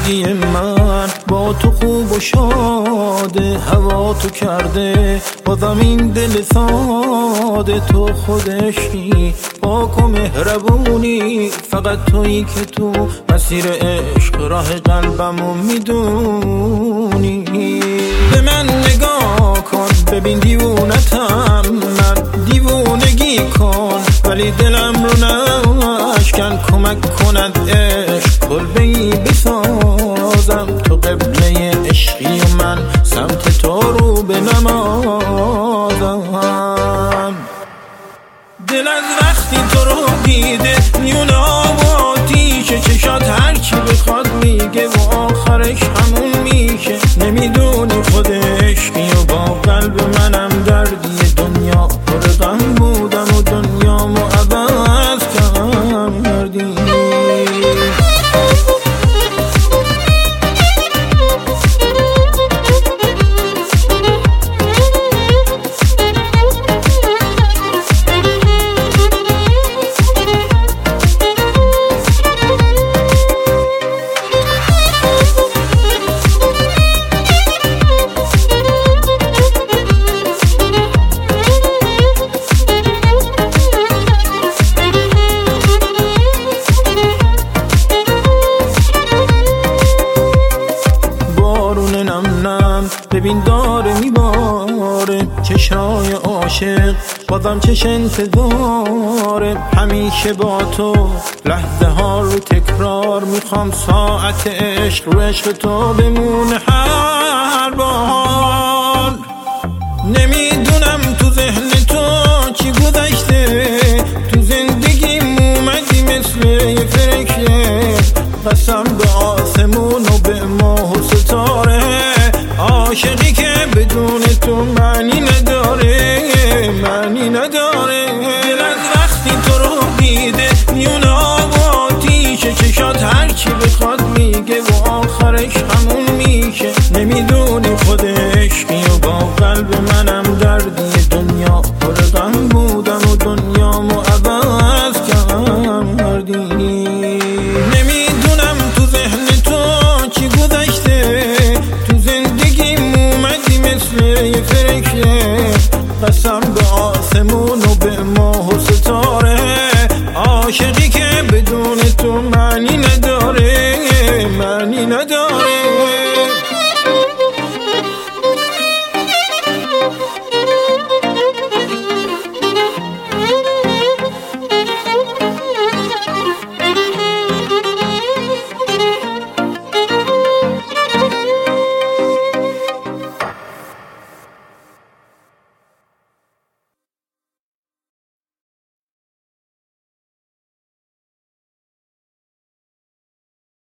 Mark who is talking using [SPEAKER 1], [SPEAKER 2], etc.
[SPEAKER 1] زندگی من با تو خوب و شاده، هوا تو کرده بازم این دل ساده. تو خودشی پاک و مهربونی، فقط تویی که تو مسیر عشق راه قلبمو میدونی. به من نگاه کن ببین دیوونتم، من دیوونگی کن ولی دلم رو نشکن. کمک کند عشق کلبه‌ای بسازم، تو قبله عشقی و من سمت تو رو به نمازم. دل از وقتی تو رو دیده میونه آب و آتیشه، چشات هر کی بخواد میگه و آخرش همون میشه. نمیدونی خود عشقی و با قلب منم دردی، دنیا پر غم بودم و دنیامو عوض کردی. ببین داره میباره چشای عاشق، بازم چش انتظاره. همیشه با تو لحظه ها رو تکرار، میخوام ساعت عشق رو عشق تو بمونه هر بار.